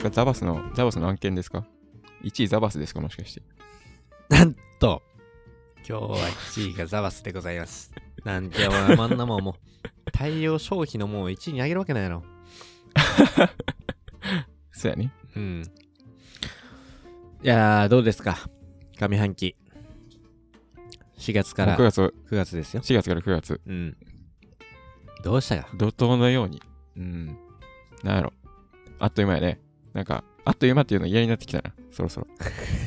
か？ザバスの案件ですか？ 1 位ザバスですか？もしかして。 なんと、今日は1位がザバスでございます。なんて、お前、あんなもんもう、大量消費のもう1位に上げるわけないやろ。 そうやね。 うん。いやー、どうですか？上半期。4月から 9月、 9月ですよ。 4月から9月。 うん。どうしたか？ 怒涛のように。うん。なんやろ。あっという間やね。なんか、あっという間っていうの嫌になってきたな。そろそろ。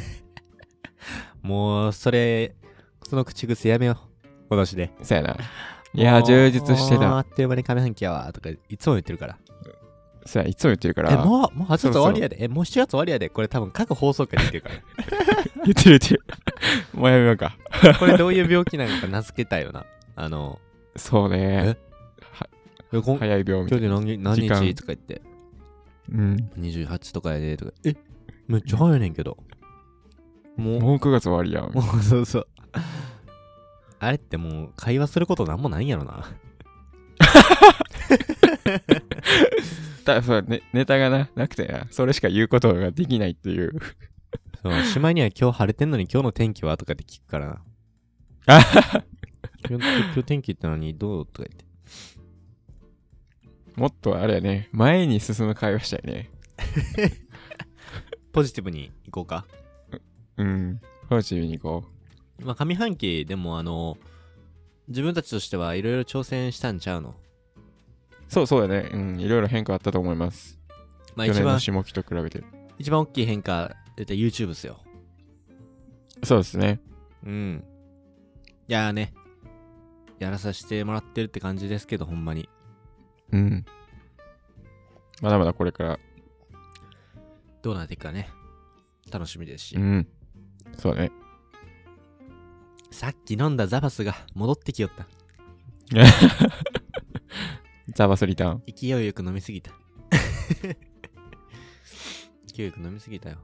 もう、その口癖やめよう。今年で。 そうやな。いやー、充実してた。 あっという間に上半期やわ、とか、いつも言ってるから。 そうや、いつも言ってるから。 もう8月終わりやで。もう7月終わりやで。これ多分各放送回で言ってるから。 言ってる。もうやめようか。 これどういう病気なんか名付けたいよな。 そうね。早い病みたいな。 今日で何日とか言って。 うん。 28とかやで、とか。めっちゃ早いねんけど。もう 9月終わりやん。 もうそうそう。あれってもう会話することなんもないんやろな。 ネタがなくてな。それしか言うことができないっていう。 そう、しまいには今日晴れてんのに今日の天気はとかって聞くからな。今日天気って何どうとか言って。 もっとあれやね。前に進む会話したいね。 ポジティブに行こうか。 うん。ポジティブに行こう。まあ、上半期でも自分たちとしてはいろいろ挑戦したんちゃうの？ そうだね。うん。いろいろ変化あったと思います。 まあ去年の下期と比べて。 一番大きい変化、出た YouTube っすよ。 そうですね。 うん。いやーね。やらさせてもらってるって感じですけど、ほんまに。 うん。まだまだこれから。 どうなっていくかね。楽しみですし。 うん。そうね。 さっき飲んだザバスが戻ってきよった。 ザバスリターン。 勢いよく飲みすぎた。勢いよく飲みすぎたよ。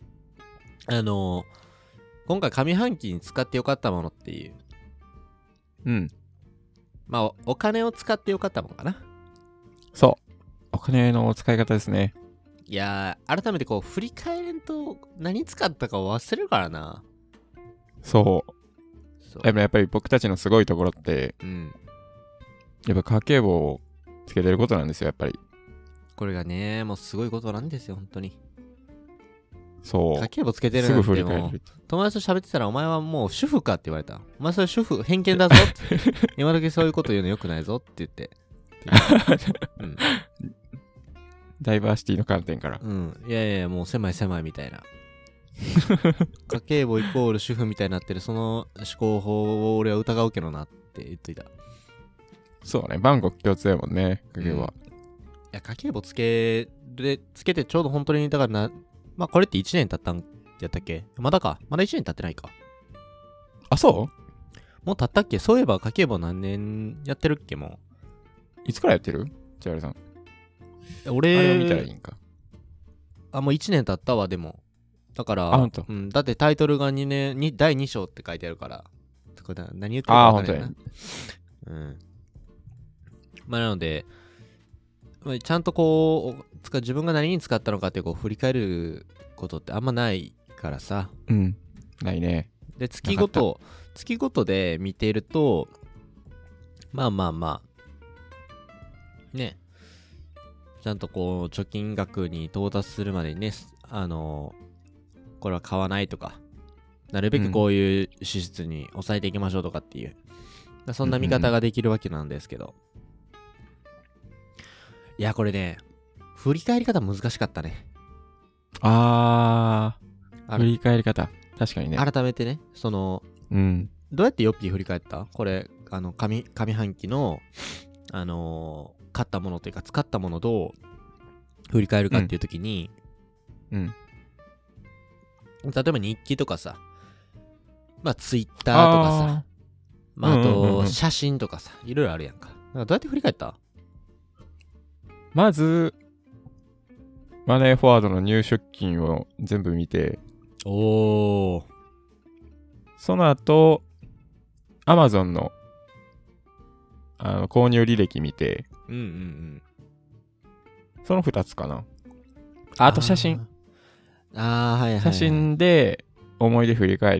今回上半期に使ってよかったものっていう。 うん。 まあ、お金を使ってよかったものかな。 そう。お金の使い方ですね。 いやー、改めてこう、振り返れんと何使ったか忘れるからな。 そう。でもやっぱり僕たちのすごいところって、 うん。 やっぱ家計簿をつけてることなんですよ、やっぱり。 これがね、もうすごいことなんですよ、本当に。 そう。 家計簿つけてるなんてもう、友達と喋ってたらお前はもう主婦かって言われた。お前それ主婦、偏見だぞって。今時そういうこと言うのよくないぞって言って。うん。 ダイバーシティの観点から。 うん。いやいや、もう狭いみたいな。家計簿イコール主婦みたいになってるその思考法を俺は疑うけどなって言っといた。 そうね、万国共通やもんね、家計簿は。 いや、家計簿つけてちょうど本当に、だからまあこれって1年経ったんやったっけ？まだか。まだ1年経ってないか。 あ、そうもう経ったっけ？そういえば家計簿何年やってるっけもういつからやってる？千原さん。 俺、 あれを見たらいいんか。 もう1年経ったわ、でも。だから、 ほんと。 うん、だってタイトルが2年、第2章って書いてあるから。何言ってるか分からないな。うん。まあなので、ちゃんとこう、自分が何に使ったのかってこう振り返ることってあんまないからさ。 うん。ないね。 で、月ごとで見ていると、まあ、ね。ちゃんとこう、貯金額に到達するまでにね、これは買わないとか、なるべくこういう支出に抑えていきましょうとかっていう、そんな見方ができるわけなんですけど。いや、これね、振り返り方難しかったね。 振り返り方。確かにね。 改めてね、 うん。 どうやってヨッピー振り返った？これ、上半期の、買ったものというか、使ったものをどう振り返るかっていうときに、 うん。 例えば日記とかさ、まあツイッターとかさ、まああと写真とかさ、いろいろあるやんか。どうやって振り返った？ まず、マネーフォワードの入出金を全部見て、その後、Amazon の購入履歴見て、その2つかな。 あと写真。 はいはい、はい。 写真で思い出振り返って、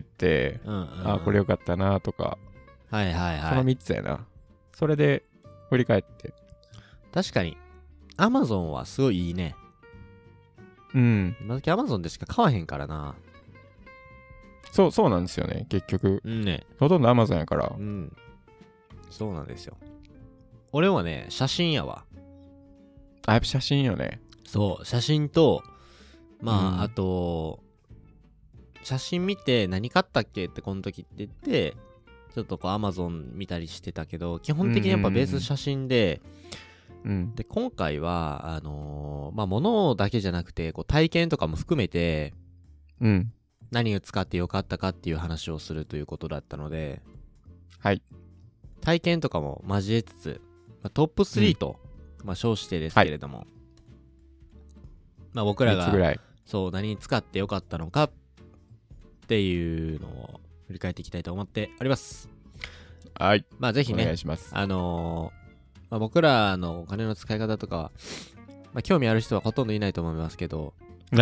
うんうん、 あ、これよかったなとか、 はいはいはい。 その3つやな。それで振り返って。 確かに、Amazon はすごいいいね。 うん。 今時 Amazon でしか買わへんからな。 そうなんですよね、結局。 うんね。 ほとんど Amazon やから。 うん。そうなんですよ。俺はね、写真やわ。 あ、やっぱ写真よね。 そう、写真と、まあ、 うんあと、写真見て何買ったっけってこの時って言って、ちょっとこう Amazon 見たりしてたけど、基本的にやっぱベース写真で、 うん。 で、今回は、まあ、物だけじゃなくて、こう体験とかも含めて、 うん。 何を使ってよかったかっていう話をするということだったので、 はい。 体験とかも交えつつ、まあ、トップ3と、まあ、称してですけれども、まあ僕ら 3つぐが、 らい。 そう、何に使ってよかったのかっていうのを振り返っていきたいと思っております。 はい。 まあぜひね、 お願いします。 まあ、僕らのお金の使い方とか、まあ、興味ある人はほとんどいないと思いますけど、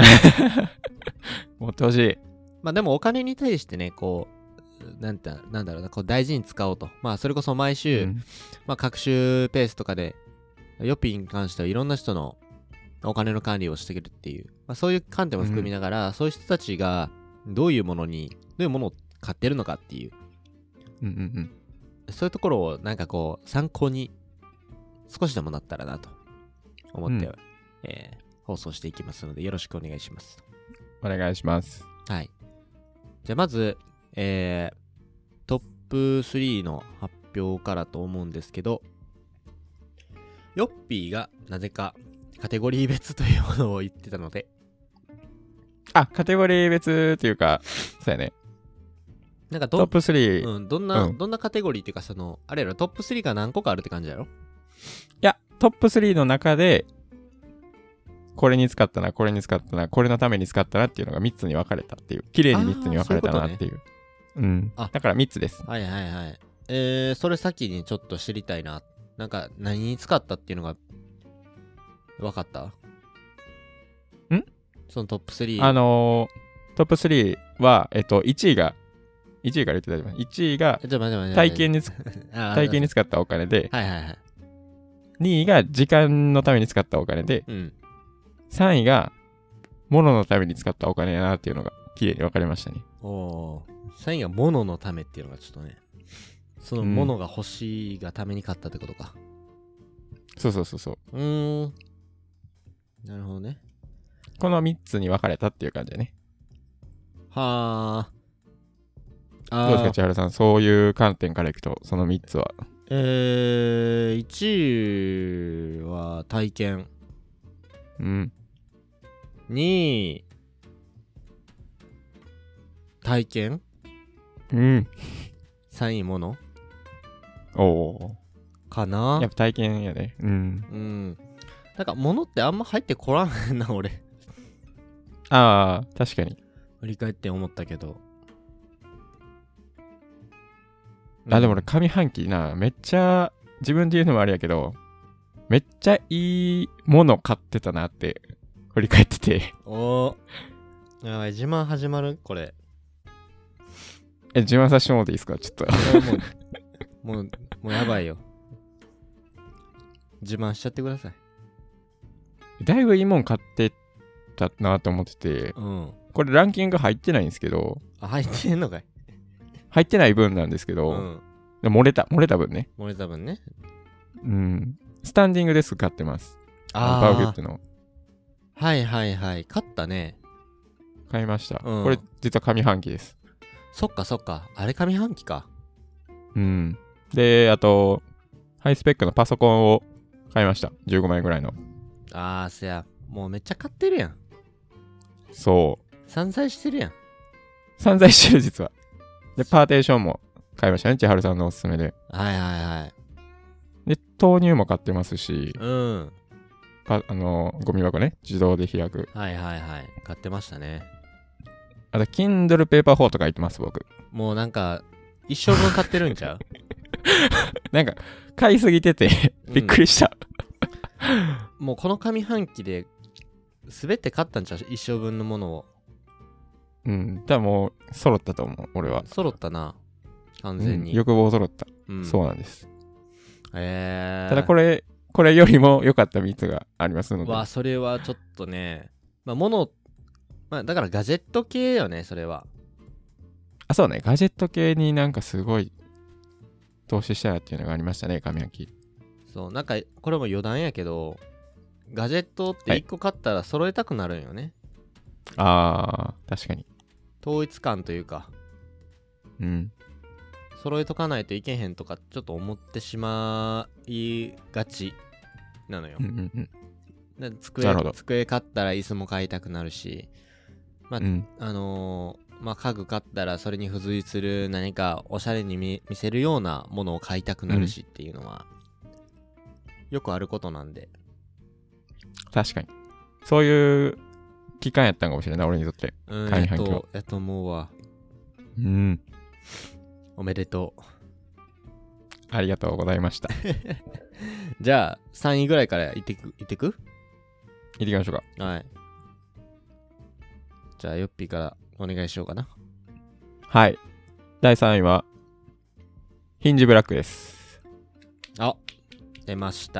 持ってほしい。 まあでもお金に対してね、こう、なんだろうな、こう大事に使おうと。まあそれこそ毎週、まあ各週ペースとかで、ヨッピーに関してはいろんな人のお金の管理をしてくるっていう、まあそういう観点も含みながら、そういう人たちがどういうものを買ってるのかっていう、そういうところをなんかこう参考に少しでもなったらなと思って、放送していきますのでよろしくお願いします。 お願いします。 はい。じゃあまず、トップ3の発表からと思うんですけど、ヨッピーがなぜかカテゴリー別というものを言ってたので、 あ、カテゴリー別っていうか、そうやね。 なんかトップ3。 うん、どんなカテゴリーっていうか、あれやろ、トップ3が何個かあるって感じやろ？ いや、トップ3の中で、これに使ったな、これに使ったな、これのために使ったなっていうのが3つに分かれたっていう。綺麗に3つに分かれたなっていう。うん。だから3つです。 はいはいはい。それ先にちょっと知りたいな。なんか、何に使ったっていうのが、分かった？そのトップ3。 トップ3は、1位から言って大丈夫。1位が、体験に使ったお金で、 はいはいはい。 2位が時間のために使ったお金で、3位が物のために使ったお金やなっていうのが綺麗に分かれましたね。 おー。3位が物のためっていうのがちょっとね、その物が欲しいがために買ったってことか。 そう。 なるほどね。 この3つに分かれたっていう感じだね。 はあ。 どうですか、千原さん。そういう観点からいくと、その3つは。 1位は体験。2位、体験。3位、物。かな。 やっぱ体験やね。 なんか物ってあんま入ってこらんねんな、俺。 ああ、確かに。 振り返って思ったけど。 でも俺上半期な、めっちゃ、自分で言うのもあれやけど、めっちゃいいもの買ってたなって振り返ってて。 やばい、自慢始まるこれ。 自慢させてもらっていいですか、ちょっと。 もうやばいよ。自慢しちゃってください。 だいぶいいもん買ってたなと思ってて、これランキング入ってないんですけど、 入ってんのかい？ 入ってない分なんですけど、漏れた分ね。 漏れた分ね。 スタンディングデスク買ってます。バウギュっての。 はいはいはい。買ったね。 買いました。これ実は上半期です。 そっか。あれ上半期か。 で、あと、ハイスペックのパソコンを買いました。15万円ぐらいの。 せや。もうめっちゃ買ってるやん。 そう。 散財してるやん。 散財してる、実は。で、パーテーションも買いましたね。千春さんのおすすめで。で、豆乳も買ってますし、ゴミ箱ね、自動で開く。 買ってましたね。 あと、Kindle Paper 4とか言ってます、僕。 もうなんか、一生分買ってるんちゃう？ なんか、買いすぎててびっくりした。 もうこの上半期で滑って買ったんちゃう、一生分のものを。 うん。多分もう揃ったと思う、俺は。 揃ったな。完全に。 欲望揃った。 うん、 そうなんです。 ただこれよりも良かった3つがありますので。 それはちょっとね、まあ、だからガジェット系よね、それは。 そうね、ガジェット系になんかすごい投資したらっていうのがありましたね、上半期。 そう、なんか、これも余談やけど、ガジェットって1個買ったら揃えたくなるんよね。 確かに。 統一感というか。 うん。 揃えとかないといけへんとか、ちょっと思ってしまいがちなのよ。机買ったら椅子も買いたくなるし、まあ、まあ、家具買ったらそれに付随する何かおしゃれに見せるようなものを買いたくなるしっていうのは、よくあることなんで。 確かに。そういう期間やったんかもしれない、俺にとって。 やと思うわ。 うん。 おめでとう。 ありがとうございました。 じゃあ、3位ぐらいからいってく行ってきましょうか。はい。じゃあ、ヨッピーからお願いしようかな。 はい。第3位は、ヒンジブラックです。 出ました。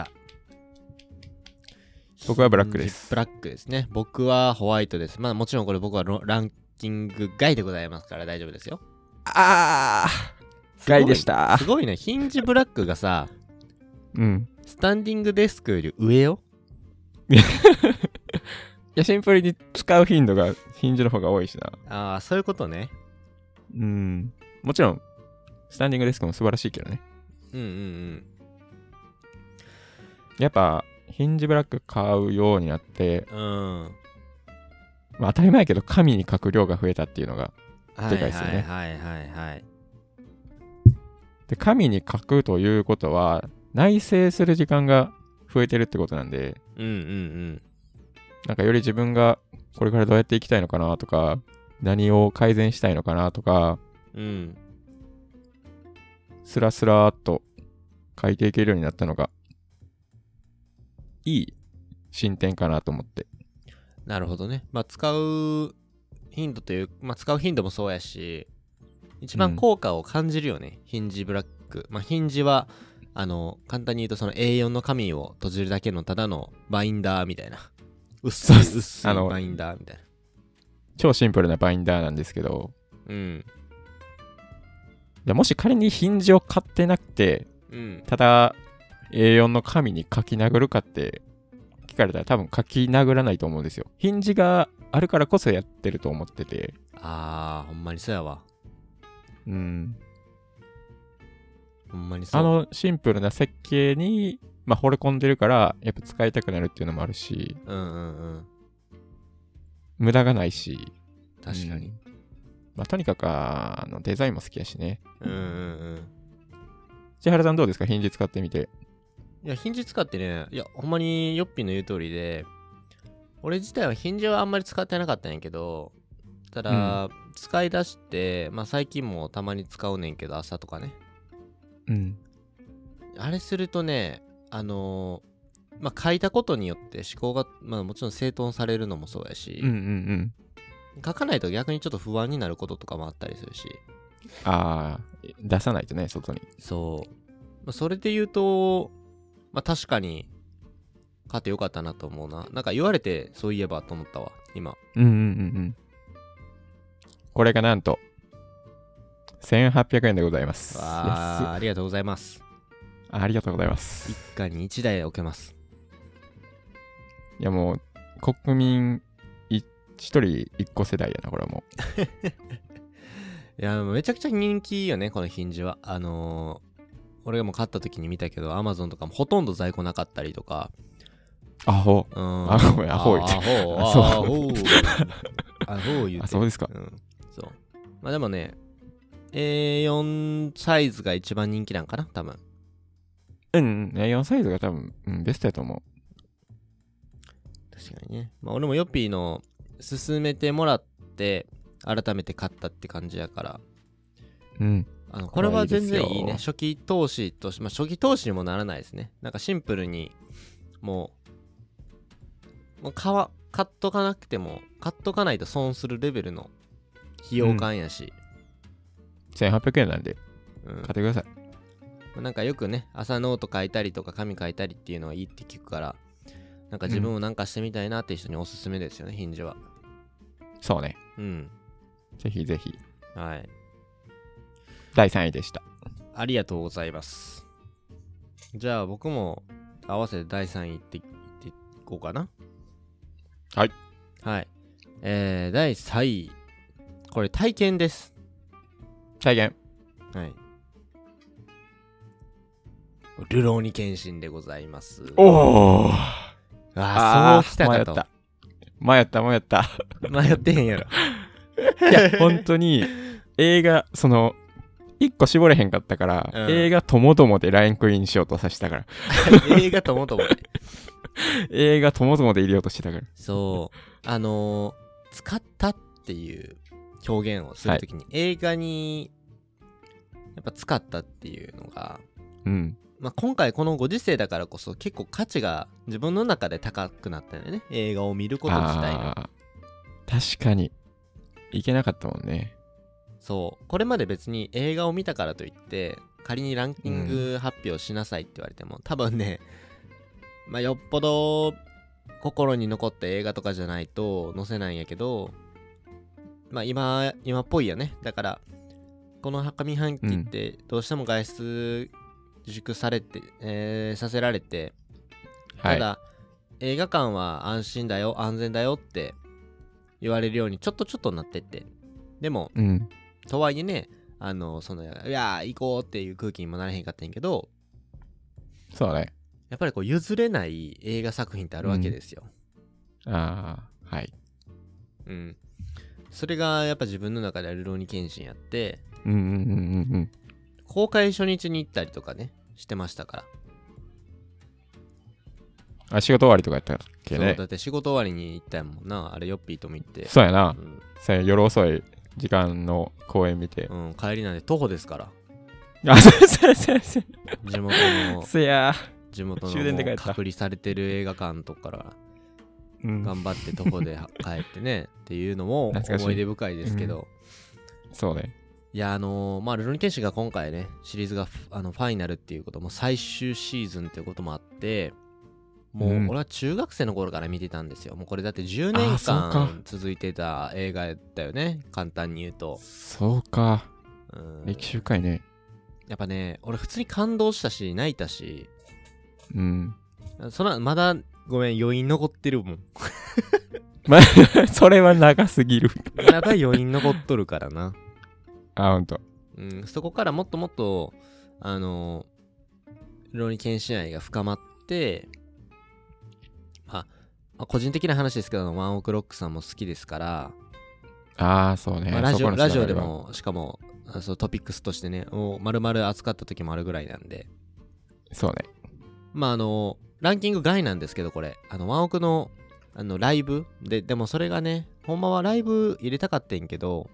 僕はブラックです。 ブラックですね。僕はホワイトです。まあもちろんこれ僕はランキング外でございますから大丈夫ですよ。 外でした。 すごいね。ヒンジブラックがさ、スタンディングデスクより上よ。 いや、シンプルに使う頻度がヒンジの方が多いしな。そういうことね。 もちろん、スタンディングデスクも素晴らしいけどね。やっぱ、ヒンジブラック買うようになって、まあ、当たり前やけど紙に書く量が増えたっていうのがでかいですよね。で、紙に書くということは内省する時間が増えてるってことなんで、なんかより自分がこれからどうやっていきたいのかなとか、何を改善したいのかなとか、スラスラーっと書いていけるようになったのがいい進展かなと思って。 なるほどね。まあ使う頻度という、まあ使う頻度もそうやし、一番効果を感じるよね。ヒンジブラック。まあヒンジは、簡単に言うとその A4 の紙を閉じるだけのただのバインダーみたいな。薄いバインダーみたいな。 超シンプルなバインダーなんですけど。もし仮にヒンジを買ってなくて、ただ、A4 の紙に書き殴るかって聞かれたら多分書き殴らないと思うんですよ。ヒンジがあるからこそやってると思ってて。 ほんまにそうやわ。ほんまにそう。シンプルな設計に、まあ、惚れ込んでるからやっぱ使いたくなるっていうのもあるし、無駄がないし。 確かに。 まあ、とにかくデザインも好きやしね。千原さんどうですか、ヒンジ使ってみて。 いや、ヒンジ使ってね、いや、ほんまにヨッピーの言う通りで、俺自体はヒンジはあんまり使ってなかったんやけど、ただ、使い出して、まあ最近もたまに使うねんけど、朝とかね。あれするとね、まあ書いたことによって思考が、まあもちろん整頓されるのもそうやし、書かないと逆にちょっと不安になることとかもあったりするし。 出さないとね、外に。 そう。まあ、それで言うと、まあ確かに買ってよかったなと思うな。なんか言われてそういえばと思ったわ、今。 これがなんと、1800円でございます。 ありがとうございます。 ありがとうございます。 一家に一台置けます。 いやもう、国民一人一個世代やな、これはもう。 いや、めちゃくちゃ人気よね、このヒンジは。俺がもう買った時に見たけど、Amazon とかもほとんど在庫なかったりとか。 アホ。アホ言って。アホ言って。 そうですか。 そう。まあでもね、A4 サイズが一番人気なんかな、多分。 A4 サイズが多分、ベストやと思う。 確かにね。まあ俺もヨッピーの勧めてもらって、改めて買ったって感じやから。これは全然いいね。初期投資として、まあ初期投資にもならないですね。なんかシンプルに、もう買買っとかなくても、買っとかないと損するレベルの費用感やし。 1800円なんで、 うん。 買ってください。 なんかよくね、朝ノート書いたりとか紙書いたりっていうのはいいって聞くから、なんか自分もなんかしてみたいなって人におすすめですよね、ヒンジは。 そうね。 うん。 ぜひぜひ。 はい。 第3位でした。 ありがとうございます。じゃあ僕も合わせて第3位いっていこうかな。 はい。 はい。第3位。これ体験です。 体験。 はい。ルローニケンシンでございます。 おー。 そうきたかと。 迷った。 迷ってへんやろ。 いや、本当に映画、一個絞れへんかったから、映画ともともでラインクイーンしようとさせたから。 映画ともともで。 映画ともともで入れようとしてたから。 そう。使ったっていう表現をするときに、はい、映画にやっぱ使ったっていうのが、 うん。 まあ、今回このご時世だからこそ結構価値が自分の中で高くなったよね。映画を見ること自体が。 確かに。いけなかったもんね。 そう。これまで別に映画を見たからといって、仮にランキング発表しなさいって言われても、多分ね、まあ、よっぽど心に残った映画とかじゃないと載せないんやけど、まあ今っぽいよね。だから、この上半期ってどうしても外出自粛されて、させられて、ただ、映画館は安心だよ、安全だよって言われるようにちょっとなってって。でも、とはいえね、いや行こうっていう空気にもなれへんかったんやけど、 そうね。 やっぱりこう譲れない映画作品ってあるわけですよ。 はい。 それがやっぱ自分の中ではルローニケンシンやって、公開初日に行ったりとかね、してましたから。 仕事終わりとかやったっけね。 そう、だって仕事終わりに行ったんもんな。あれヨッピーと見て。 そうやな。夜遅い時間の公演見て。 帰りなんで徒歩ですから。地元の隔離されてる映画館とかから頑張って徒歩で帰ってねっていうのも思い出深いですけど、 そうね。 いやルローニケンシンが今回ねシリーズがファイナルっていうことも最終シーズンっていうこともあって、もう俺は中学生の頃から見てたんですよ。もうこれだって10年間続いてた映画だよね、簡単に言うと。 そうか。歴史深いね。 やっぱね、俺普通に感動したし泣いたし、まだごめん余韻残ってるもん。 それは長すぎる。 まだ余韻残っとるからな。 ほんと。 そこからもっともっとルローニケンシン愛が深まって、個人的な話ですけど、ワンオクロックさんも好きですから。 そうね。 ラジオでもしかもトピックスとしてね、丸々扱った時もあるぐらいなんで。 そうね。 ランキング外なんですけど、これワンオクのライブでもそれがね、ほんまはライブ入れたかったんやけど、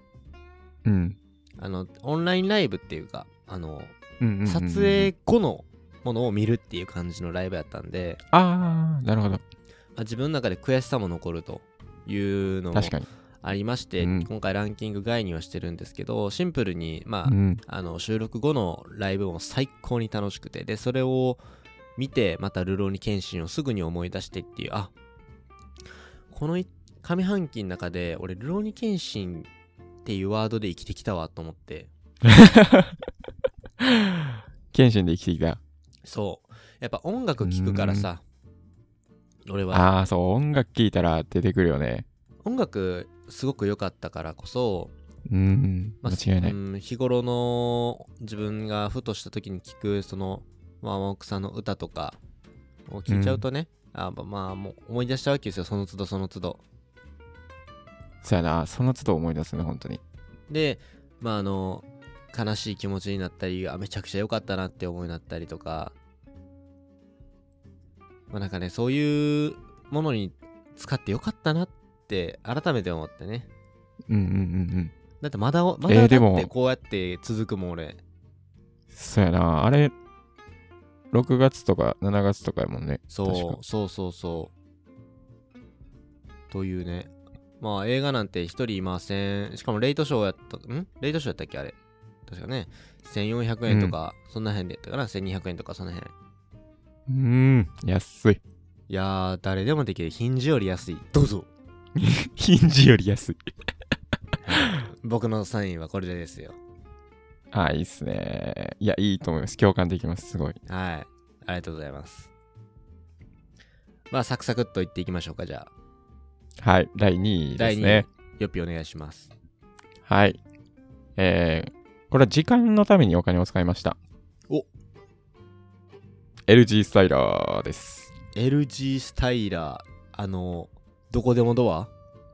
オンラインライブっていうか撮影後のものを見るっていう感じのライブやったんで、 なるほど。 自分の中で悔しさも残るというのもありまして、今回ランキング外にはしてるんですけど、シンプルに収録後のライブも最高に楽しくて、でそれを見てまたルローニケンシンをすぐに思い出してっていう、この上半期の中で俺ルローニケンシンっていうワードで生きてきたわと思って。 ケンシンで生きてきた。 そう、やっぱ音楽聴くからさ、俺はそう、音楽聴いたら出てくるよね。 音楽すごく良かったからこそ、 間違いない。 日頃の自分がふとした時に聴くワンオクさんの歌とかを聴いちゃうとね、もう思い出しちゃうわけですよ、その都度。 そうやな、その都度思い出すね、本当に。 で、悲しい気持ちになったり、めちゃくちゃ良かったなって思いになったりとか、なんかね、そういうものに使ってよかったなって改めて思ってね。だってまだだってこうやって続くもん俺。 そうやな、あれ6月とか7月とかやもんね。 そう。 というね。まあ映画なんて一人いません。しかもレイトショーやった、レイトショーやったっけあれ。確かね。1400円とか、そんな辺でやったかな。1200円とかその辺。 安い。 いやー、誰でもできる。ヒンジより安い。どうぞ。 ヒンジより安い。 僕のサインはこれですよ。 いいっすね。いや、いいと思います。共感できます。すごい。 はい。ありがとうございます。まあ、サクサクっといっていきましょうか、じゃあ。 はい。第2位ですね。 第2位。よっぴお願いします。 はい。これは時間のためにお金を使いました。LG スタイラーです。 LG スタイラー。どこでもドア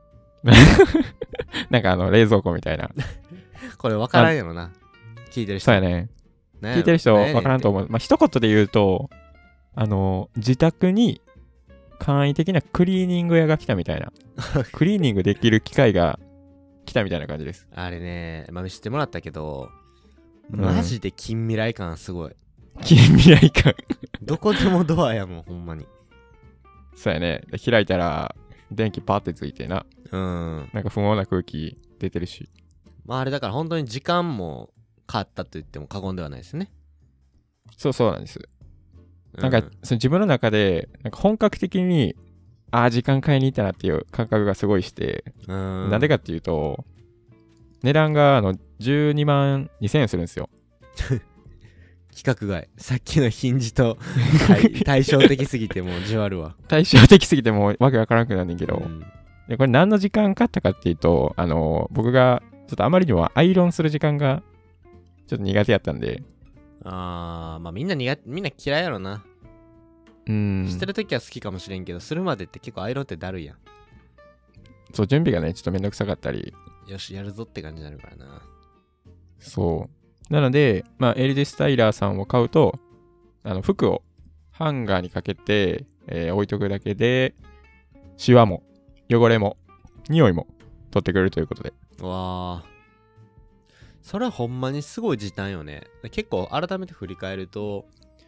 なんか冷蔵庫みたいな。 これ分からんやろな。聞いてる人。 そうやね。聞いてる人分からんと思う。まあ、一言で言うと、自宅に簡易的なクリーニング屋が来たみたいな。クリーニングできる機械が来たみたいな感じです。 あれね、見せてもらったけど、マジで近未来感すごい。 近未来感。 どこでもドアやもん、ほんまに。 そうやね。開いたら、電気パーってついてな。なんか不毛な空気出てるし。 まああれだから本当に時間も変わったと言っても過言ではないですね。 そうなんです。なんか自分の中でなんか本格的に時間買いに行ったなっていう感覚がすごいして、なんでかっていうと値段が12万2000円するんですよ。 規格外。さっきのヒンジと対照的すぎてもうじわるわ。 対照的すぎてもうわけわからなくなるんだけど、でこれ何の時間買ったかっていうと僕がちょっとあまりにもアイロンする時間がちょっと苦手やったんで。 まあみんな嫌いやろな。してるときは好きかもしれんけど、するまでって結構アイロンってだるいやん。 そう、準備がね、ちょっとめんどくさかったり。 よし、やるぞって感じになるからな。 そう。なので、まあ、LG スタイラーさんを買うと、服をハンガーにかけて、置いとくだけで、シワも、汚れも、匂いも取ってくれるということで。 わー。それはほんまにすごい時短よね。結構改めて振り返ると、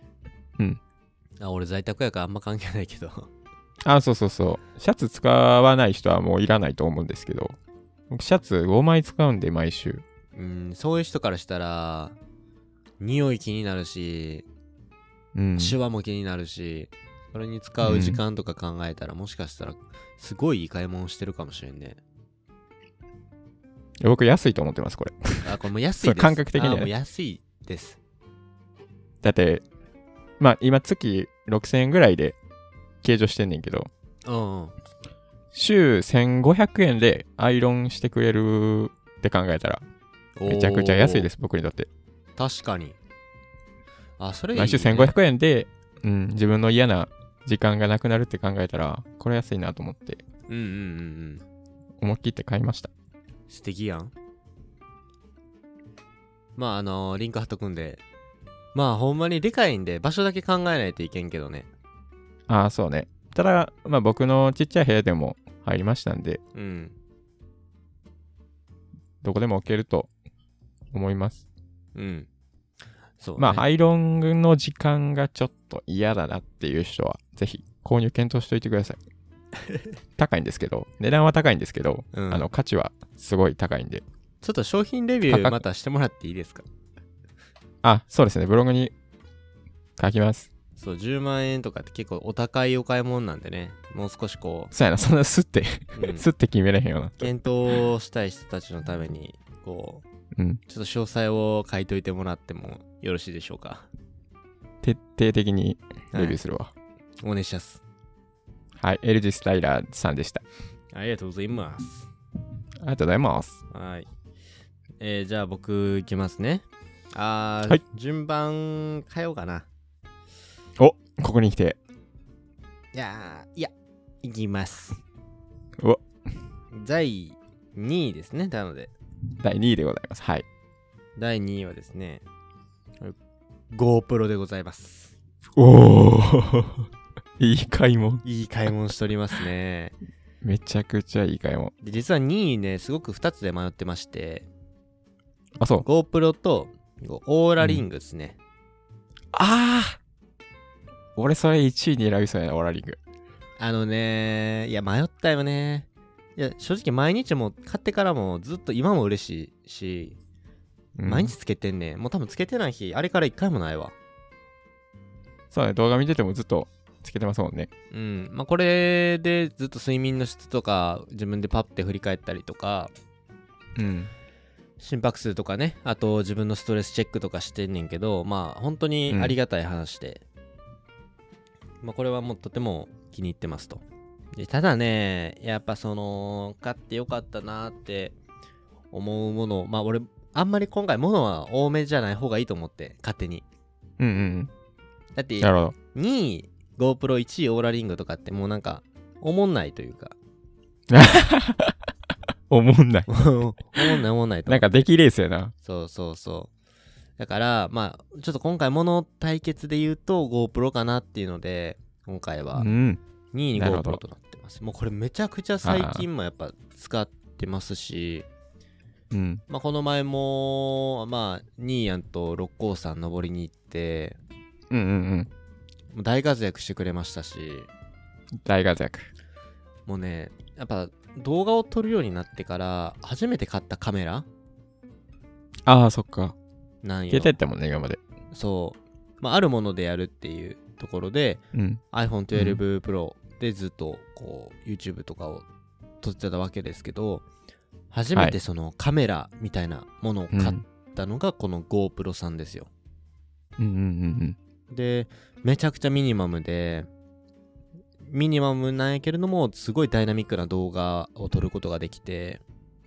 俺在宅やからあんま関係ないけど。 そう。シャツ使わない人はもういらないと思うんですけど、僕シャツ5枚使うんで、毎週。 そういう人からしたら、匂い気になるし、シワも気になるし、それに使う時間とか考えたら、もしかしたら、すごいいい買い物してるかもしれんね。 僕安いと思ってます、これ。 これも安いです。 感覚的には、 もう安いです。 だって、まあ今月6000円ぐらいで計上してんねんけど、週1500円でアイロンしてくれるって考えたら、めちゃくちゃ安いです、僕にとって。 確かに。それいい、ね。 毎週1500円で、自分の嫌な時間がなくなるって考えたら、これ安いなと思って、思い切って買いました。 素敵やん。まあリンク貼っとくんで、まあほんまにでかいんで場所だけ考えないといけんけどね。 そうね。ただ、まあ僕のちっちゃい部屋でも入りましたんで、どこでも置けると思います。 そう、ね。 まあアイロンの時間がちょっと嫌だなっていう人は、ぜひ購入検討しておいてください。高いんですけど、値段は高いんですけど、価値はすごい高いんで。 ちょっと商品レビューまたしてもらっていいですか？ そうですね。ブログに書きます。 そう、10万円とかって結構お高いお買い物なんでね。もう少しこう。 そうやな、そんなスッて、スッて決めれへんよな。 検討したい人たちのために、こう、ちょっと詳細を書いといてもらってもよろしいでしょうか。 徹底的にレビューするわ。 お願いします。 はい、LG スタイラーさんでした。 ありがとうございます。 ありがとうございます。 はい。じゃあ僕いきますね。 はい、 順番変えようかな。 ここに来て。 いや、いきます。 お第2位ですね。なので。 第2位でございます。はい。 第2位はですね、GoPro でございます。 いい買い物。 いい買い物しておりますね。 めちゃくちゃいい買い物。 で実は2位ね、すごく2つで迷ってまして。 そう。 GoPro とオーラリングですね。 俺それ1位に選びそうやな、オーラリング。 いや、迷ったよね。いや、正直毎日も買ってからもずっと今も嬉しいし、毎日つけてんねん。もう多分つけてない日、あれから1回もないわ。 そうね、動画見ててもずっとつけてますもんね。 まあこれでずっと睡眠の質とか自分でパッて振り返ったりとか、心拍数とかね、あと自分のストレスチェックとかしてんねんけど、まあ本当にありがたい話で、まあこれはもうとても気に入ってますと。でただね、やっぱその買ってよかったなって思うもの、まあ俺あんまり今回物は多めじゃない方がいいと思って、勝手に。だってなるほど。 2位 GoPro1 位オーラリングとかってもうなんかおもんないというかおもんないおもんないと。 なんか出来レースやな。 そうだからまあちょっと今回物対決で言うと GoPro かなっていうので、今回は2位に GoPro となってます。もうこれめちゃくちゃ最近もやっぱ使ってますし、まあこの前もまあニーヤンと六甲山登りに行って、もう大活躍してくれましたし、 大活躍。 もうね、やっぱ動画を撮るようになってから初めて買ったカメラ、 ああそっか、 なんよ。 消えてったもんね今まで。 そう、まああるものでやるっていうところで、iPhone 12 Pro でずっとこう YouTube とかを撮ってたわけですけど、初めてそのカメラみたいなものを買ったのがこの GoPro さんですよ。で、めちゃくちゃミニマムで、ミニマムなんやけれどもすごいダイナミックな動画を撮ることができて、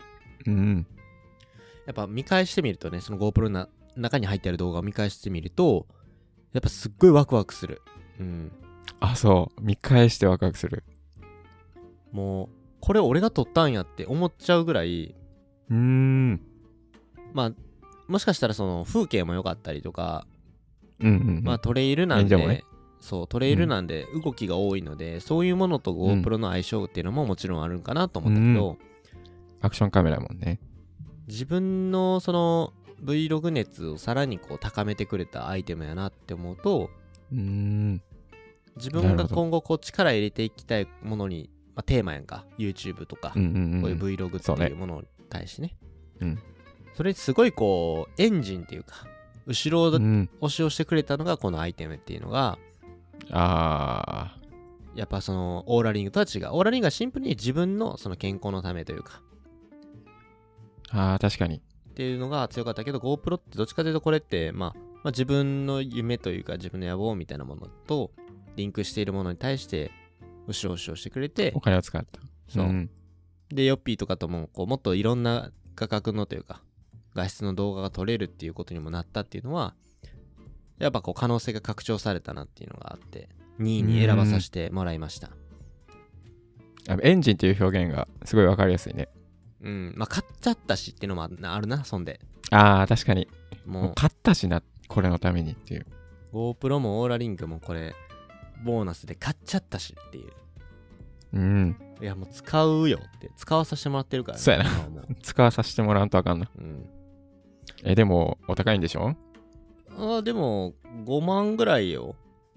やっぱ見返してみるとね、その GoPro の中に入ってある動画を見返してみると、やっぱすっごいワクワクする。 あ、そう見返してワクワクする。 もうこれ俺が撮ったんやって思っちゃうぐらい、まあもしかしたらその風景も良かったりとか、まあトレイルなんで、そうトレイルなんで動きが多いので、そういうものと GoPro の相性っていうのももちろんあるんかなと思ったけど、 アクションカメラもんね。 自分のその Vlog 熱をさらにこう高めてくれたアイテムやなって思うと、自分が今後こう力入れていきたいものに、まあ、テーマやんか YouTube とか、こういう Vlog っていうものに対してね、それすごいこうエンジンっていうか後ろ押しをしてくれたのがこのアイテムっていうのが、やっぱそのオーラリングとは違う。オーラリングはシンプルに自分のその健康のためというか、 確かにっていうのが強かったけど、 GoPro ってどっちかというとこれって、まあ自分の夢というか自分の野望みたいなものとリンクしているものに対して後ろ押しをしてくれて、 お金を使った。 そう、でヨッピーとかともこうもっといろんな画角のというか画質の動画が撮れるっていうことにもなったっていうのは、やっぱこう可能性が拡張されたなっていうのがあって2位に選ばさせてもらいました。 エンジンっていう表現がすごい分かりやすいね。 まあ買っちゃったしっていうのもあるな。そんで確かにもう買ったしな、これのためにっていう。 GoPro もオーラリングもこれボーナスで買っちゃったしっていう。いやもう使うよって、使わさせてもらってるから、ね、 そうやな使わさせてもらわんとあかんな。でもお高いんでしょ？ でも5万ぐらいよ。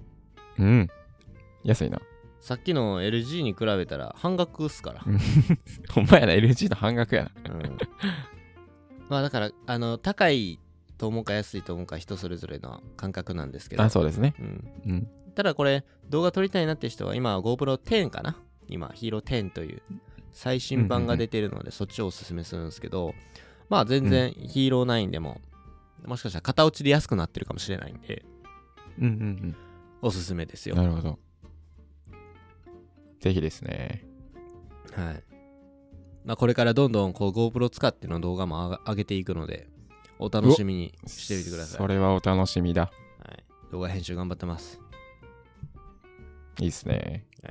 安いな。 さっきの LG に比べたら半額っすからほんまやな、 LG の半額やな。 まあだから高いと思うか安いと思うか人それぞれの感覚なんですけど、 そうですね。 ただこれ動画撮りたいなって人は今 GoPro 10かな、今ヒーロー10という最新版が出てるので、そっちをおすすめするんですけど、まあ全然ヒーロー9でも、もしかしたら型落ちで安くなってるかもしれないんで、おすすめですよ。 なるほど。ぜひですね。 はい。まあこれからどんどんこう GoPro 使っての動画も上げていくので、お楽しみにしておいてください。 それはお楽しみだ。 はい。動画編集頑張ってます。 いいっすね。 はい。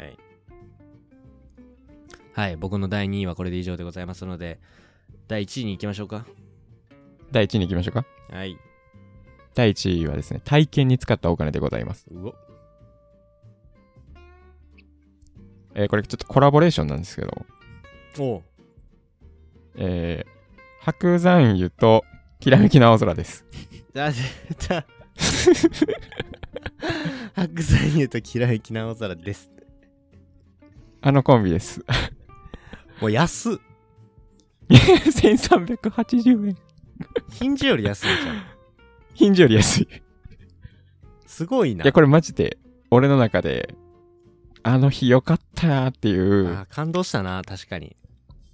はい、僕の第2位はこれで以上でございますので、第1位に行きましょうか。 第1位に行きましょうか。 はい。 第1位はですね、体験に使ったお金でございます。これちょっとコラボレーションなんですけど、白山湯ときらめきの青空です。 白山湯ときらめきの青空です。 あのコンビです。 もう安っ。 1380円。 ヒンジより安いじゃん。 ヒンジより安い。 すごいな。 いや、これマジで、俺の中で、あの日よかったなっていう。 感動したな、確かに。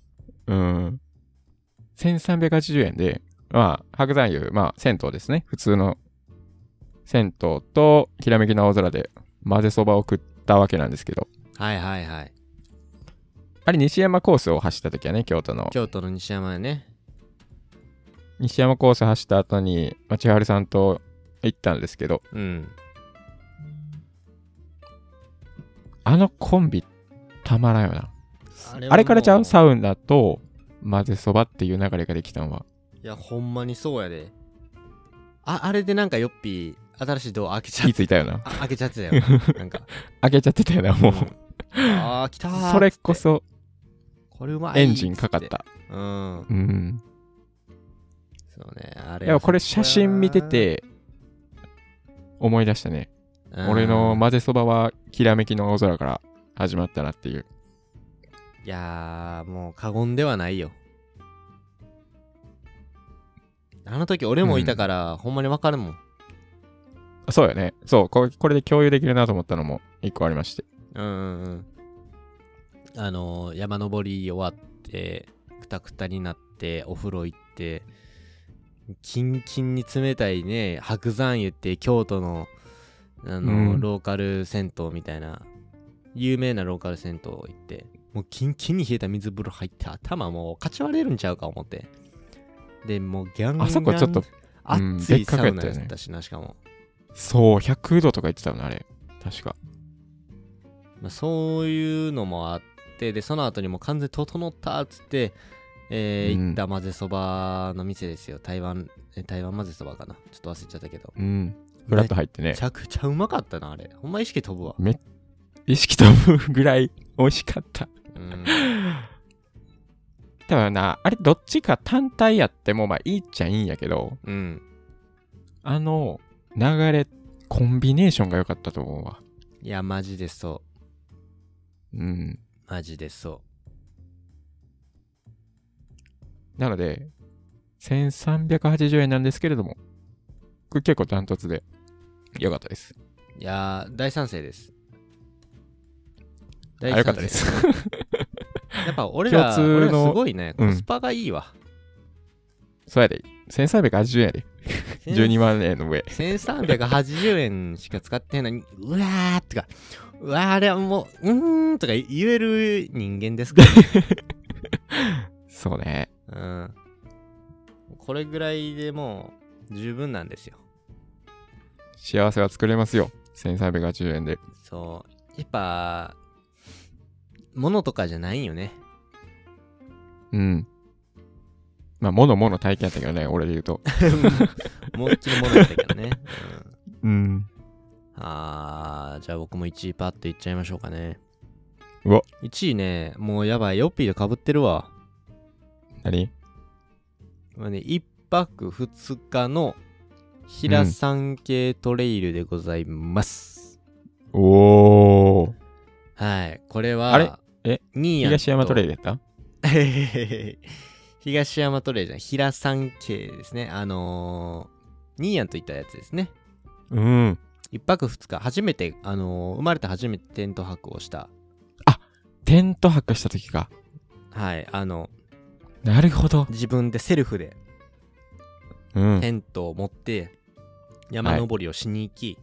1380円で、まあ、白山湯、まあ、銭湯ですね。普通の銭湯と、きらめきの青空で混ぜそばを食ったわけなんですけど。 はいはいはい。 あれ、西山コースを走った時はね、京都の西山ね。 西山コース走った後に、千春さんと行ったんですけど、 うん。 あのコンビ、たまらんよな。あれからちゃうサウナと混ぜそばっていう流れができたんは。 いや、ほんまにそうやで。あれでなんかヨッピー、新しいドア開けちゃって。 気ついたよな。 開けちゃってたよ。なんか。 開けちゃってたよな、もう。 ああ、来たー。 それこそ、 これうまい。 エンジンかかった。 うん。 うん。 そうね、あれ。 いや、これ写真見てて、思い出したね。俺の混ぜそばは、きらめきの青空から始まったなっていう。 いやー、もう過言ではないよ。あの時俺もいたから、ほんまにわかるもん。 そうよね。そう、これで共有できるなと思ったのも一個ありまして。 山登り終わって、くたくたになって、お風呂行って、キンキンに冷たいね、白山湯って京都の、ローカル銭湯みたいな、有名なローカル銭湯行って、もうキンキンに冷えた水風呂入って、頭もうかち割れるんちゃうか思って。で、もうギャンギャン、 あそこちょっと、 熱いサウナやったしな、しかも。 そう、100度とか言ってたのあれ。確か。 まあ、そういうのもあって、で、その後にもう完全に整ったっつって、行った混ぜそばの店ですよ。台湾混ぜそばかな。ちょっと忘れちゃったけど。 フラッと入ってね。 めちゃくちゃうまかったな、あれ。ほんま意識飛ぶわ。 意識飛ぶぐらい美味しかった。多分な、あれどっちか単体やってもまあいいっちゃいいんやけど、あの流れ、コンビネーションが良かったと思うわ。 いや、マジでそう。マジでそう。 なので、1380円なんですけれども、これ結構ダントツで良かったです。 いやー、大賛成です。 良かったです。 やっぱ俺らすごいね、コスパがいいわ。 そうやで。1380円やで。12万円の上。 1380円しか使ってへんのに、うわーとか、うわーあれはもう、とか言える人間ですか、ね、 そうね。 これぐらいでもう十分なんですよ。 幸せは作れますよ。1380円で。 そう。やっぱ、物とかじゃないんよね。 まあ、物体験やったけどね、俺で言うと。 もう一気に物やったけどね。 じゃあ僕も1位パッといっちゃいましょうかね。 うわ。 1位ね、もうやばい、ヨッピーと被ってるわ。 何？ これね、1泊2日の平山系トレイルでございます。 おー。 はい。これは、 あれ東山トレイルやった東山トレイルじゃん。平山系ですね。ニーヤンといったやつですね。1泊2日。初めて、生まれて初めてテント泊をした。 あ、テント泊した時か。 はい。 なるほど。 自分でセルフで、テントを持って、山登りをしに行き、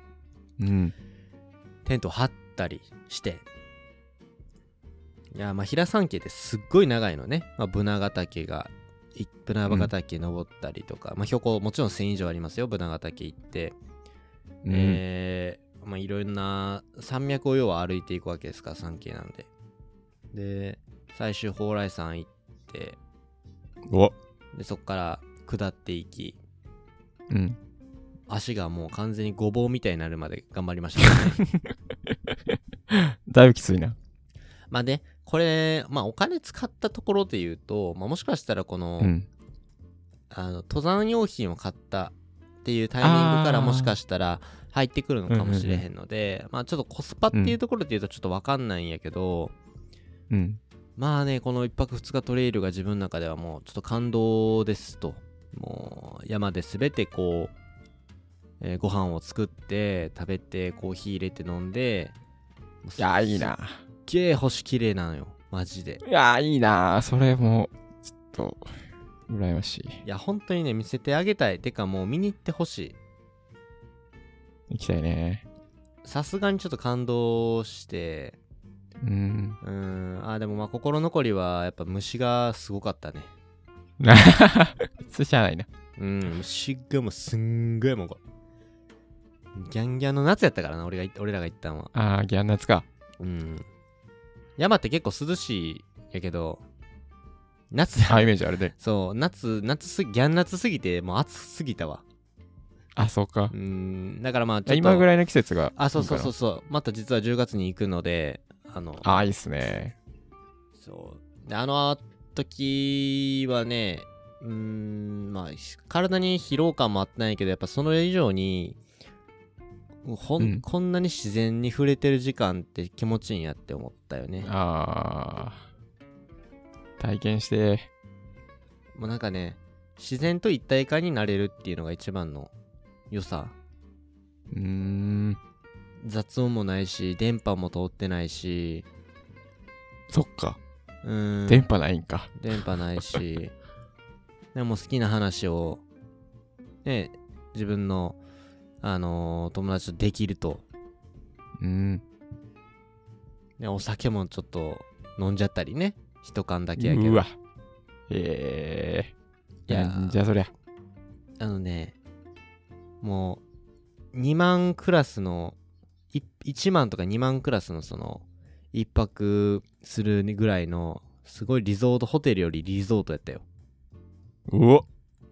テントを張ったりして、いや、まあ、平山系ってすっごい長いのね。まあ、ブナガ岳登ったりとか、まあ、標高もちろん1000以上ありますよ。ブナガ岳行って。まあ、いろんな山脈を要は歩いていくわけですから、山系なんで。で、最終蓬莱山行って、で、そっから下っていき、足がもう完全にごぼうみたいになるまで頑張りましたね。 だいぶきついな。 まあね、これ、まあお金使ったところで言うと、まあもしかしたらこの、登山用品を買ったっていうタイミングからもしかしたら入ってくるのかもしれへんので、まあちょっとコスパっていうところで言うとちょっとわかんないんやけど、 うん。 まあね、この1泊2日トレイルが自分の中ではもうちょっと感動ですと。もう山で全てこう、ご飯を作って食べてコーヒー入れて飲んで、 いやーいいな。 すっげえ星綺麗なのよ、マジで。 いやーいいな。それもちょっと羨ましい。 いや本当にね見せてあげたい。てかもう見に行ってほしい。 行きたいね。 さすがにちょっと感動して、でもまあ心残りはやっぱ虫がすごかったね。 普通じゃないな。 虫がもうすんごいもうこれギャンギャンの夏やったからな、俺らが行ったんは。 あーギャン夏か。 山って結構涼しいやけど、夏イメージあるね。 そう、ギャン夏すぎてもう暑すぎたわ。 あ、そうか。 だからまあちょっと今ぐらいの季節がいい。 そう。また実は10月に行くので、 いいっすね。 そう。で、時はね、まあ、体に疲労感もあったんやけど、やっぱそれ以上に、こんなに自然に触れてる時間って気持ちいいんやって思ったよね。 体験して。 もうなんかね、自然と一体化になれるっていうのが一番の良さ。雑音もないし、電波も通ってないし。 そっか。電波ないんか。 電波ないし。でも好きな話を、ね、自分の、友達とできると。ね、お酒もちょっと飲んじゃったりね。一缶だけやけど。 うわ。いや、じゃあそりゃ。 もう、2万クラスの、1万とか2万クラスのその、1泊するぐらいの、すごいリゾート、ホテルよりリゾートやったよ。 うお。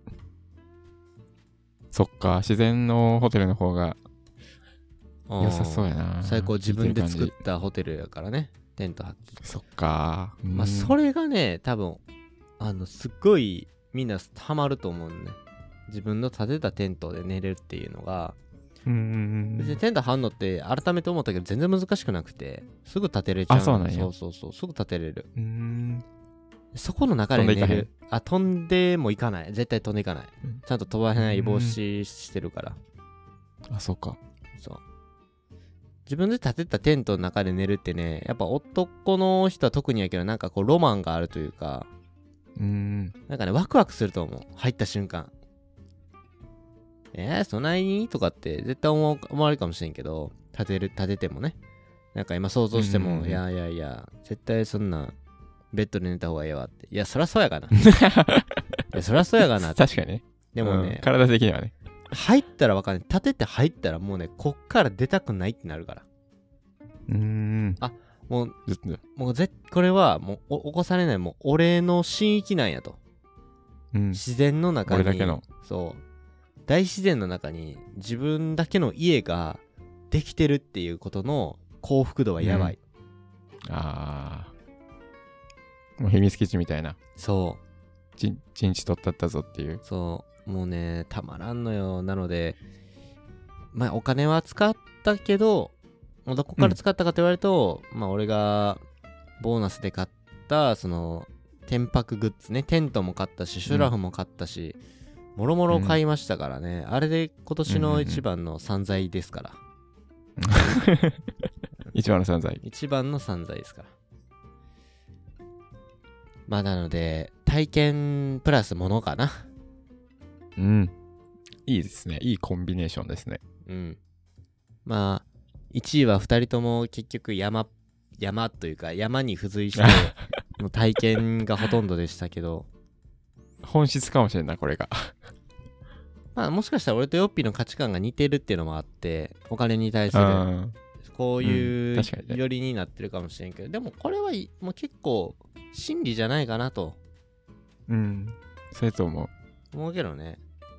そっか、自然のホテルの方が良さそうやな。 最高、自分で作ったホテルやからね。テント張って。 そっか。 まあ、それがね、多分、すっごいみんなハマると思うね。自分の建てたテントで寝れるっていうのが、別にテント張んのって改めて思ったけど全然難しくなくて、すぐ建てれちゃう。 そうなんや。 そう、すぐ建てれる。そこの中で寝る。飛んでもいかない。絶対飛んでいかない。ちゃんと飛ばない防止してるから。 そうか。 そう。自分で建てたテントの中で寝るってね、やっぱ男の人は特にやけど、なんかこうロマンがあるというか、なんかね、ワクワクすると思う。入った瞬間。そないにとかって絶対思われるかもしれんけど、建ててもね。なんか今想像しても、いや、絶対そんな、ベッドで寝た方がいいわって。いや、そりゃそうやがな。そりゃそうやがなって。 確かにね。 でもね、 体的にはね。 入ったらわかんない。建てて入ったらもうね、こっから出たくないってなるから。もうこれはもう起こされない、もう俺の神域なんやと。自然の中に、 俺だけの。 そう。大自然の中に自分だけの家ができてるっていうことの幸福度はやばい。 もう秘密基地みたいな。 そう。 陣地取ったぞっていう。 そう。もうね、たまらんのよ。なので、まあお金は使ったけど、どこから使ったかと言われると、まあ俺がボーナスで買った、その、天泊グッズね。テントも買ったし、シュラフも買ったし、もろもろ買いましたからね。あれで今年の一番の散財ですから。 一番の散財。 一番の散財ですから。まあなので、体験プラスものかな。 いいですね。いいコンビネーションですね。 まあ、1位は2人とも結局山というか山に付随しての体験がほとんどでしたけど。 本質かもしれんな、これが。 まあもしかしたら俺とヨッピーの価値観が似てるっていうのもあって、お金に対するこういう寄りになってるかもしれんけど、でもこれはもう結構真理じゃないかなと。 そうやと思うけどね。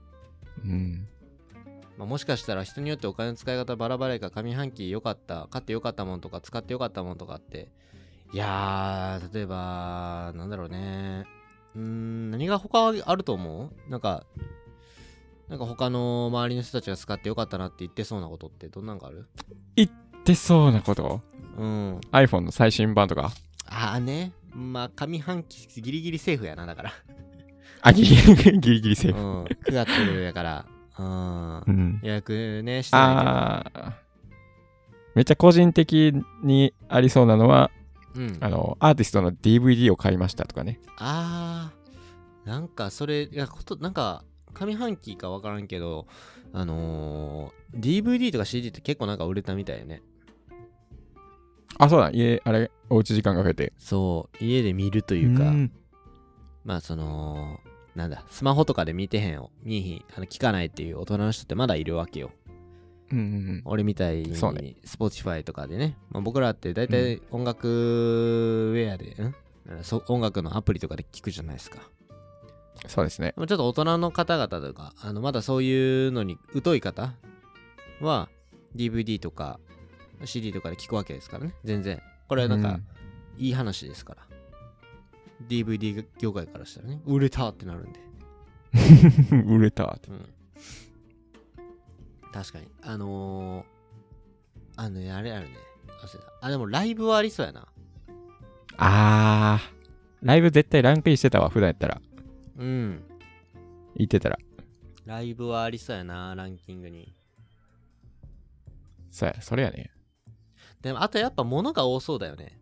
まあ、もしかしたら人によってお金の使い方バラバラか、上半期良かった、買って良かったもんとか使って良かったもんとかって、いやー、例えばなんだろうね。何が他あると思う？なんか他の周りの人たちが使ってよかったなって言ってそうなことってどんなんかある？ 言ってそうなこと？iPhone の最新版とか？ ああね。まあ、上半期ギリギリセーフやな、だから。 あ、ギリギリセーフ。 うん。9月やから。 うん。 予約ね、してないけど。 めっちゃ個人的にありそうなのは、 うん。 アーティストの DVD を買いましたとかね。 なんかそれ、なんか、上半期か分からんけど、DVD とか CD って結構なんか売れたみたいよね。 あ、そうだ、おうち時間が増えて。 そう、家で見るというか、まあなんだ、スマホとかで見てへんを、聞かないっていう大人の人ってまだいるわけよ。俺みたいに、Spotify とかでね、まあ、僕らって大体音楽ウェアで、音楽のアプリとかで聞くじゃないですか。 そうですね。 ちょっと大人の方々とか、まだそういうのに疎い方は、DVD とか CD とかで聞くわけですからね。全然。これはなんか、いい話ですから。DVD 業界からしたらね、売れたってなるんで。 売れたって。 確かに。あれあるね。忘れた。でもライブはありそうやな。 ライブ絶対ランクインしてたわ、普段やったら。 うん。 言ってたら。 ライブはありそうやな、ランキングに。 それやね。 でも、あとやっぱ物が多そうだよね。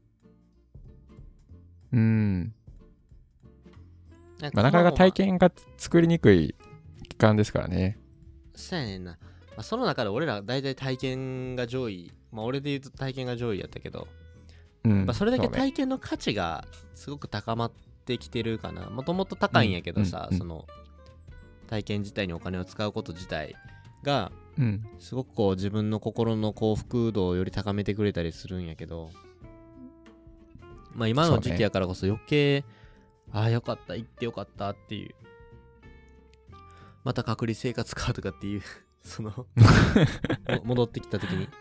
まあ、なかなか体験が作りにくい期間ですからね。 そうやねんな。まあ、その中で俺ら大体体験が上位。まあ俺で言うと体験が上位やったけど。それだけ体験の価値がすごく高まってきてるかな。もともと高いんやけどさ、その体験自体にお金を使うこと自体が、すごくこう自分の心の幸福度をより高めてくれたりするんやけど、まあ今の時期やからこそ余計、よかった、行ってよかったっていう。また隔離生活かとかっていう戻ってきた時に。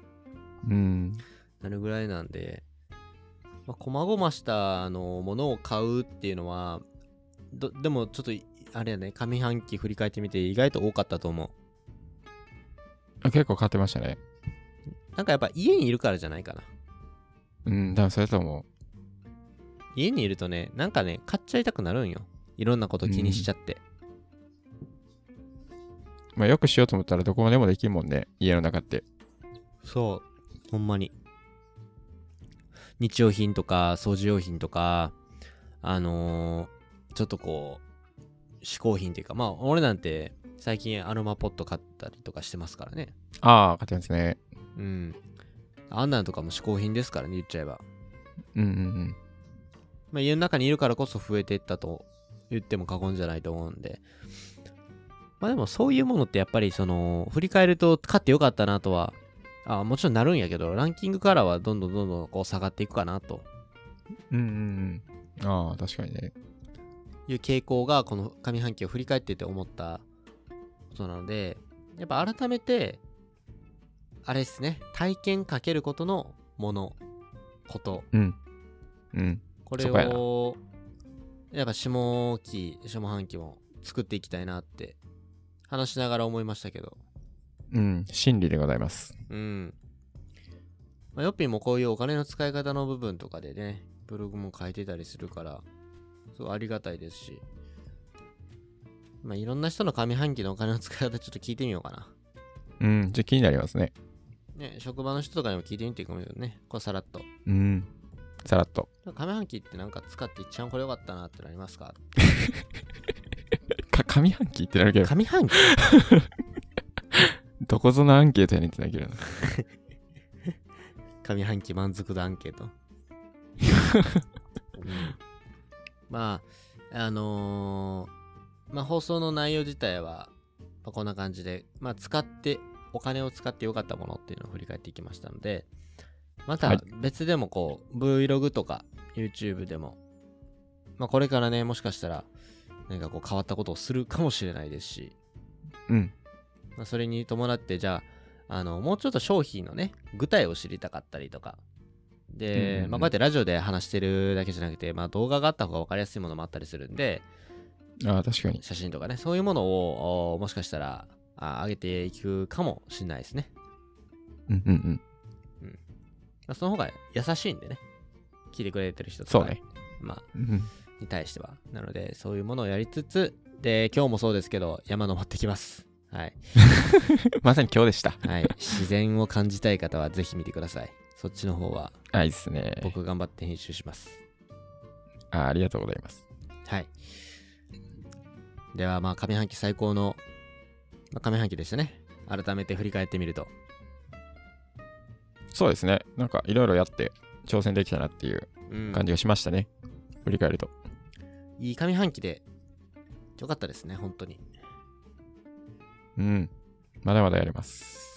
なるぐらいなんで、まあ、細々したものを買うっていうのは、でもちょっと、あれやね、上半期振り返ってみて意外と多かったと思う。結構買ってましたね。 なんかやっぱ家にいるからじゃないかな。 だからそれと思う。 家にいるとね、なんかね、買っちゃいたくなるんよ。いろんなこと気にしちゃって。 まあよくしようと思ったらどこまでもできんもんね、家の中って。 そう、ほんまに。日用品とか掃除用品とか、ちょっとこう、嗜好品っていうか、まあ俺なんて最近アロマポット買ったりとかしてますからね。 買ってますね。 あんなんとかも嗜好品ですからね、言っちゃえば。まあ家の中にいるからこそ増えていったと言っても過言じゃないと思うんで。まあでもそういうものってやっぱり振り返ると買ってよかったなとは、もちろんなるんやけど、ランキングからはどんどんこう下がっていくかなと。 確かにね。 いう傾向がこの上半期を振り返ってて思ったことなので、やっぱ改めて、あれですね、体験かけることのもの、こと。これを、やっぱ下半期も作っていきたいなって話しながら思いましたけど。 真理でございます。 まあ、ヨッピーもこういうお金の使い方の部分とかでね、ブログも書いてたりするから、そうありがたいですし、まあいろんな人の上半期のお金の使い方ちょっと聞いてみようかな。 じゃあ気になりますね。 職場の人とかにも聞いてみていいかもしれないね。こうさらっと。 さらっと。 上半期ってなんか使って一番これよかったなってなりますか？ 上半期ってなるけど。 上半期どこぞのアンケートやねんってなるけどな。 上半期満足度アンケート。まあ、まあ放送の内容自体は、まあ、こんな感じで、まあお金を使ってよかったものっていうのを振り返っていきましたので、また別でもこう、Vlog とか YouTube でも、まあこれからね、もしかしたら、何かこう変わったことをするかもしれないですし、まあ、それに伴って、じゃあ、もうちょっと商品のね、具体を知りたかったりとか、で、まあこうやってラジオで話してるだけじゃなくて、まあ動画があった方が分かりやすいものもあったりするんで、 確かに。 写真とかね、そういうものをもしかしたら上げていくかもしれないですね。まあ、その方が優しいんでね、 聞いてくれてる人とか、 そうね。 まあ、 うん。 に対しては。なので、そういうものをやりつつ、で、今日もそうですけど、山登ってきます。はい。 まさに今日でした。 はい。自然を感じたい方はぜひ見てください。そっちの方は、 あ、いいっすね。 僕頑張って編集します。 ありがとうございます。 はい。では、まあ、上半期最高の、上半期でしたね。改めて振り返ってみると。 そうですね。なんかいろいろやって挑戦できたなっていう感じがしましたね。振り返ると。 いい上半期で、よかったですね、本当に。 うん。まだまだやります。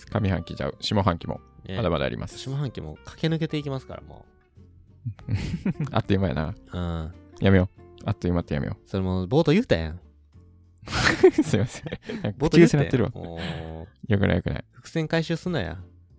上半期じゃう。下半期も。まだまだやります。 下半期も駆け抜けていきますから、もう。あっという間やな。 うん。 やめよう。あっという間ってやめよう。 それも冒頭言うたやん。 すいません。 冒頭言うたやん。 口癖なってるわ。よくないよくない。 伏線回収すんなや。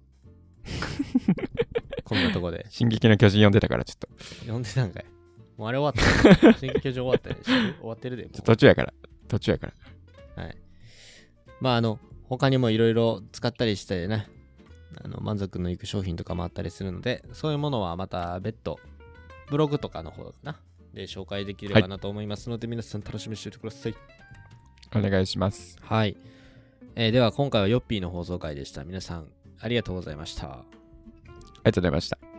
こんなとこで。 進撃の巨人読んでたからちょっと。 読んでたんかい。もうあれ終わった。進撃の巨人終わったね。終わってるで。 途中やから。 はい。まあ他にもいろいろ使ったりしてね、満足のいく商品とかもあったりするので、そういうものはまた別途、ブログとかの方かな。で紹介できればなと思いますので、皆さん楽しみにしておいてください。 お願いします。 はい。では今回はヨッピーの放送回でした。皆さんありがとうございました。 ありがとうございました。